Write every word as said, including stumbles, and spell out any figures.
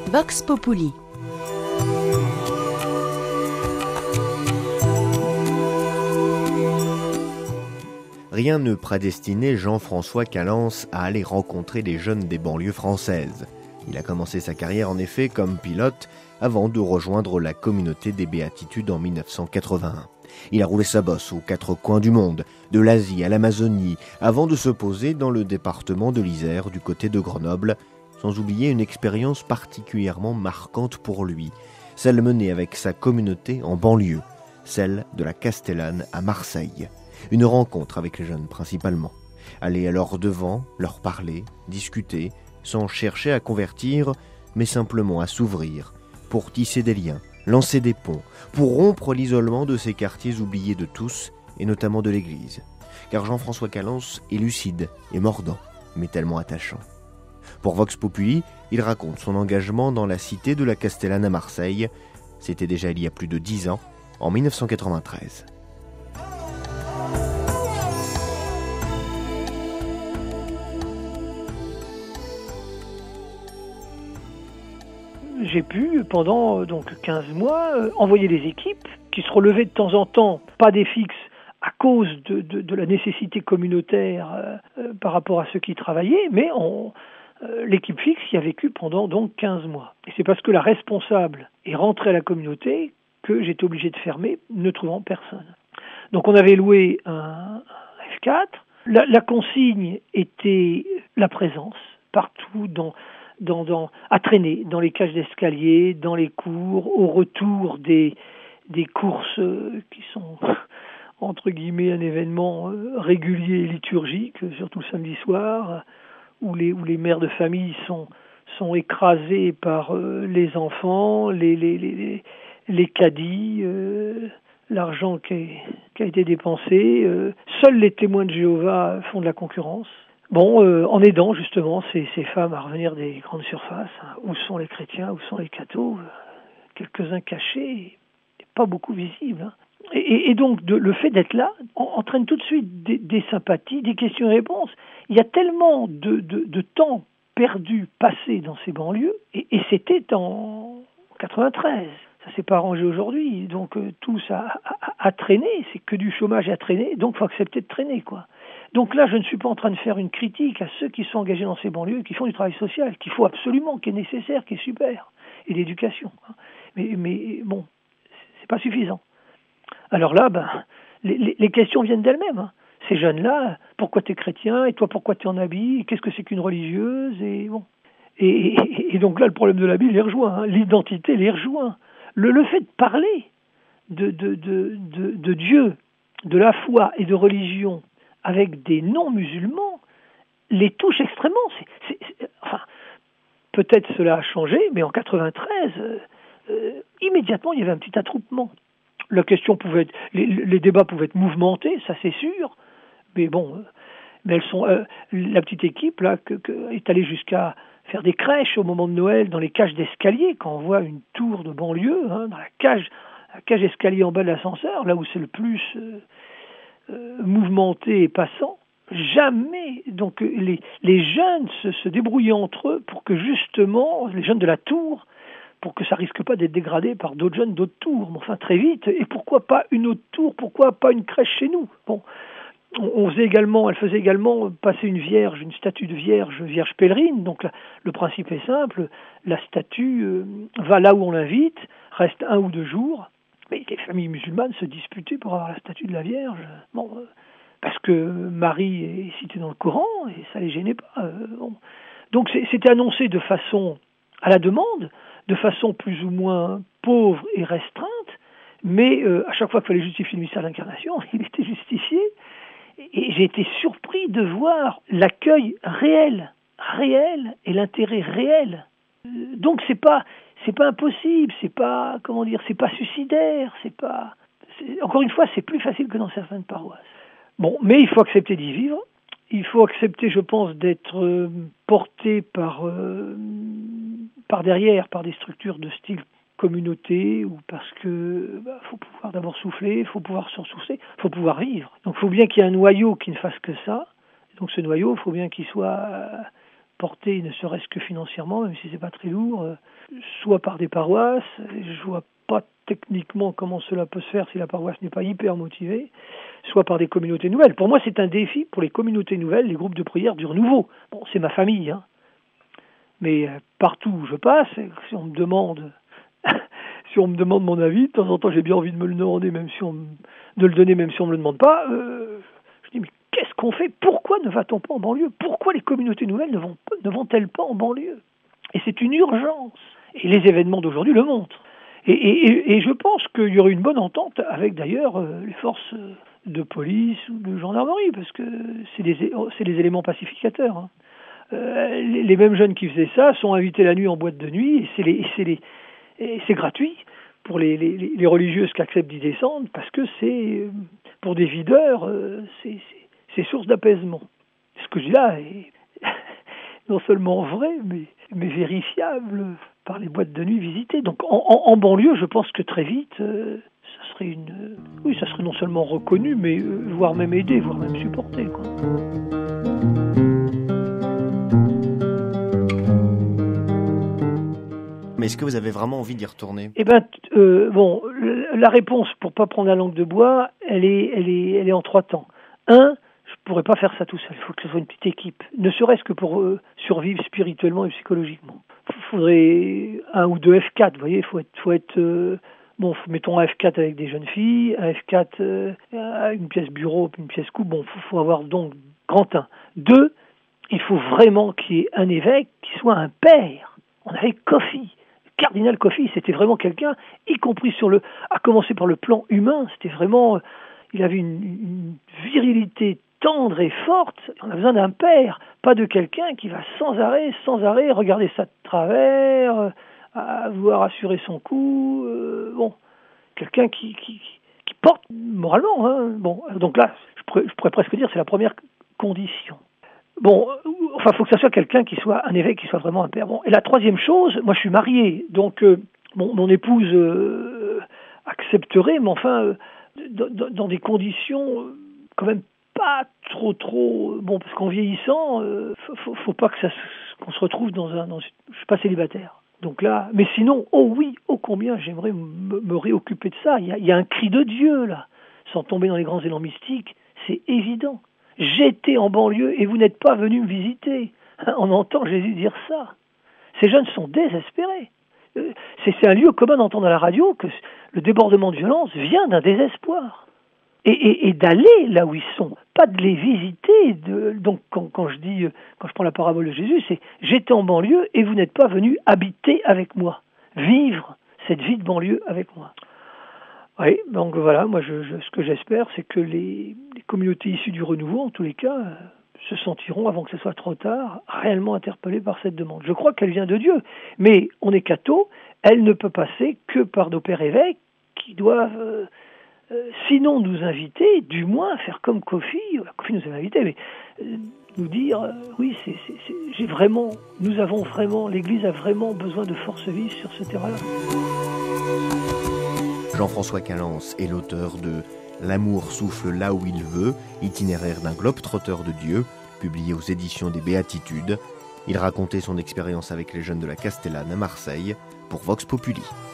Vox Populi. Rien ne prédestinait Jean-François Callens à aller rencontrer les jeunes des banlieues françaises. Il a commencé sa carrière en effet comme pilote avant de rejoindre la communauté des Béatitudes en dix-neuf cent quatre-vingt-un. Il a roulé sa bosse aux quatre coins du monde, de l'Asie à l'Amazonie, avant de se poser dans le département de l'Isère du côté de Grenoble, sans oublier une expérience particulièrement marquante pour lui, celle menée avec sa communauté en banlieue, celle de la Castellane à Marseille. Une rencontre avec les jeunes principalement. Aller à leur devant, leur parler, discuter, sans chercher à convertir, mais simplement à s'ouvrir, pour tisser des liens, lancer des ponts, pour rompre l'isolement de ces quartiers oubliés de tous, et notamment de l'Église. Car Jean-François Callens est lucide et mordant, mais tellement attachant. Pour Vox Populi, il raconte son engagement dans la cité de la Castellane à Marseille. C'était déjà il y a plus de dix ans, en dix-neuf cent quatre-vingt-treize. J'ai pu, pendant donc quinze mois, euh, envoyer des équipes qui se relevaient de temps en temps, pas des fixes, à cause de, de, de la nécessité communautaire euh, euh, par rapport à ceux qui travaillaient, mais on, euh, l'équipe fixe y a vécu pendant donc quinze mois. Et c'est parce que la responsable est rentrée à la communauté que j'étais obligé de fermer, ne trouvant personne. Donc on avait loué un, un F quatre. La, la consigne était la présence, partout dans... Dans, dans, à traîner dans les cages d'escalier, dans les cours, au retour des, des courses euh, qui sont entre guillemets un événement euh, régulier et liturgique, surtout le samedi soir, euh, où, les, où les mères de famille sont, sont écrasées par euh, les enfants, les, les, les, les, les caddies, euh, l'argent qui, est, qui a été dépensé. Euh, seuls les témoins de Jéhovah font de la concurrence. Bon, euh, en aidant justement ces, ces femmes à revenir des grandes surfaces, hein, où sont les chrétiens, où sont les cathos, euh, quelques-uns cachés, pas beaucoup visibles. Hein. Et, et, et donc de, le fait d'être là en, entraîne tout de suite des, des sympathies, des questions-réponses. Il y a tellement de, de, de temps perdu, passé dans ces banlieues, et, et c'était en quatre-vingt-treize. Ça s'est pas arrangé aujourd'hui, donc euh, tout ça a, a, a traîné, c'est que du chômage à traîner, donc il faut accepter de traîner, quoi. Donc là, je ne suis pas en train de faire une critique à ceux qui sont engagés dans ces banlieues, qui font du travail social, qu'il faut absolument, qui est nécessaire, qui est super, et l'éducation. Mais, mais bon, c'est pas suffisant. Alors là, ben, les, les questions viennent d'elles-mêmes. Hein. Ces jeunes-là, pourquoi tu es chrétien, et toi pourquoi tu es en habit, qu'est-ce que c'est qu'une religieuse, et bon. Et, et, et donc là, le problème de l'habit les rejoint, hein. L'identité les rejoint. Le, le fait de parler de, de, de, de, de Dieu, de la foi et de religion, avec des non-musulmans, les touche extrêmement. C'est, c'est, c'est, enfin, peut-être cela a changé, mais en quatre-vingt-treize, euh, euh, immédiatement, il y avait un petit attroupement. La question pouvait être, les, les débats pouvaient être mouvementés, ça c'est sûr, mais bon, euh, mais elles sont, euh, la petite équipe là que, que, est allée jusqu'à faire des crèches au moment de Noël dans les cages d'escalier, quand on voit une tour de banlieue, hein, dans la cage, la cage d'escalier en bas de l'ascenseur, là où c'est le plus euh, Euh, mouvementés et passants, jamais. Donc les, les jeunes se, se débrouillaient entre eux pour que justement, les jeunes de la tour, pour que ça risque pas d'être dégradé par d'autres jeunes d'autres tours. Mais enfin très vite, et pourquoi pas une autre tour, pourquoi pas une crèche chez nous? Bon, on, on faisait également, elle faisait également passer une vierge, une statue de vierge, vierge pèlerine. Donc la, le principe est simple, la statue euh, va là où on l'invite, reste un ou deux jours. Mais les familles musulmanes se disputaient pour avoir la statue de la Vierge. Bon, euh, parce que Marie est citée dans le Coran et ça les gênait pas. Euh, bon. Donc c'est, c'était annoncé de façon à la demande, de façon plus ou moins pauvre et restreinte, mais euh, à chaque fois qu'il fallait justifier le mystère de l'incarnation, il était justifié. Et j'ai été surpris de voir l'accueil réel, réel et l'intérêt réel. Euh, donc c'est pas C'est pas impossible, c'est pas, comment dire, c'est pas suicidaire, c'est pas... C'est, encore une fois, c'est plus facile que dans certaines paroisses. Bon, mais il faut accepter d'y vivre. Il faut accepter, je pense, d'être euh, porté par, euh, par derrière, par des structures de style communauté, ou parce que bah, faut pouvoir d'abord souffler, faut pouvoir se ressourcer, faut pouvoir vivre. Donc il faut bien qu'il y ait un noyau qui ne fasse que ça. Donc ce noyau, il faut bien qu'il soit... porté, ne serait-ce que financièrement, même si c'est pas très lourd, euh, soit par des paroisses. Je vois pas techniquement comment cela peut se faire si la paroisse n'est pas hyper motivée, soit par des communautés nouvelles. Pour moi, c'est un défi pour les communautés nouvelles, les groupes de prière du renouveau. Bon, c'est ma famille, hein. Mais euh, partout où je passe, si on me demande, si on me demande mon avis, de temps en temps, j'ai bien envie de me le demander, même si on me, de le donner, même si on me le demande pas. Euh, je dis mais qu'est-ce qu'on fait ? Pourquoi ne va-t-on pas en banlieue ? Pourquoi les communautés nouvelles ne vont ne vont-elles pas en banlieue ? Et c'est une urgence. Et les événements d'aujourd'hui le montrent. Et, et, et je pense qu'il y aurait une bonne entente avec d'ailleurs euh, les forces de police ou de gendarmerie, parce que c'est des, c'est des éléments pacificateurs. Hein. Euh, les, les mêmes jeunes qui faisaient ça sont invités la nuit en boîte de nuit, et c'est, les, et c'est, les, et c'est gratuit pour les, les, les religieuses qui acceptent d'y descendre, parce que c'est, pour des videurs, euh, c'est, c'est, c'est source d'apaisement. Ce que je dis là est non seulement vrai, mais, mais vérifiable par les boîtes de nuit visitées. Donc en, en, en banlieue, je pense que très vite, euh, ça serait une, euh, oui, ça serait non seulement reconnu, mais euh, voire même aidé, voire même supporté, quoi. Mais est-ce que vous avez vraiment envie d'y retourner ? Eh ben, euh, bon, la réponse, pour pas prendre la langue de bois, elle est, elle est, elle est en trois temps. Un, je pourrais pas faire ça tout seul. Il faut que ce soit une petite équipe, ne serait-ce que pour euh, survivre spirituellement et psychologiquement. Il faudrait un ou deux F quatre, vous voyez. Il faut être, faut être, euh, bon, mettons un F quatre avec des jeunes filles, un F quatre, euh, une pièce bureau, puis une pièce coupe. Bon, faut, faut avoir donc grand un. Deux, il faut vraiment qu'il y ait un évêque qui soit un père. On avait Coffey. Cardinal Coffey, c'était vraiment quelqu'un, y compris sur le, à commencer par le plan humain, c'était vraiment, il avait une, une virilité tendre et forte. On a besoin d'un père, pas de quelqu'un qui va sans arrêt, sans arrêt regarder ça de travers, à vouloir assurer son coup. Euh, bon, quelqu'un qui, qui, qui porte moralement. Hein. Bon, donc là, je pourrais, je pourrais presque dire c'est la première condition. Bon, enfin, il faut que ça soit quelqu'un qui soit un évêque, qui soit vraiment un père. Bon, et la troisième chose, moi je suis marié, donc euh, mon, mon épouse euh, accepterait, mais enfin, euh, dans, dans des conditions euh, quand même pas trop trop... Bon, parce qu'en vieillissant, euh, faut, faut, faut pas que ça, qu'on se retrouve dans un... Dans, je suis pas célibataire. Donc là, mais sinon, oh oui, oh combien j'aimerais me, me réoccuper de ça. Il y a, il y a un cri de Dieu, là, sans tomber dans les grands élans mystiques, c'est évident. J'étais en banlieue et vous n'êtes pas venu me visiter. On entend Jésus dire ça. Ces jeunes sont désespérés. C'est, c'est un lieu commun d'entendre à la radio que le débordement de violence vient d'un désespoir. Et, et, et d'aller là où ils sont, pas de les visiter. De, donc quand, quand je dis, quand je prends la parabole de Jésus, c'est j'étais en banlieue et vous n'êtes pas venu habiter avec moi, vivre cette vie de banlieue avec moi. Oui, donc voilà, moi je, je, ce que j'espère, c'est que les, les communautés issues du renouveau, en tous les cas, euh, se sentiront, avant que ce soit trop tard, réellement interpellées par cette demande. Je crois qu'elle vient de Dieu, mais on est cathos, elle ne peut passer que par nos pères évêques qui doivent, euh, euh, sinon nous inviter, du moins faire comme Coffey, Coffey nous avait invités, mais euh, nous dire, euh, oui, c'est, c'est, c'est, j'ai vraiment, nous avons vraiment, l'Église a vraiment besoin de force vive sur ce terrain-là. Jean-François Callens est l'auteur de « L'amour souffle là où il veut », itinéraire d'un globe-trotteur de Dieu, publié aux éditions des Béatitudes. Il racontait son expérience avec les jeunes de la Castellane à Marseille pour Vox Populi.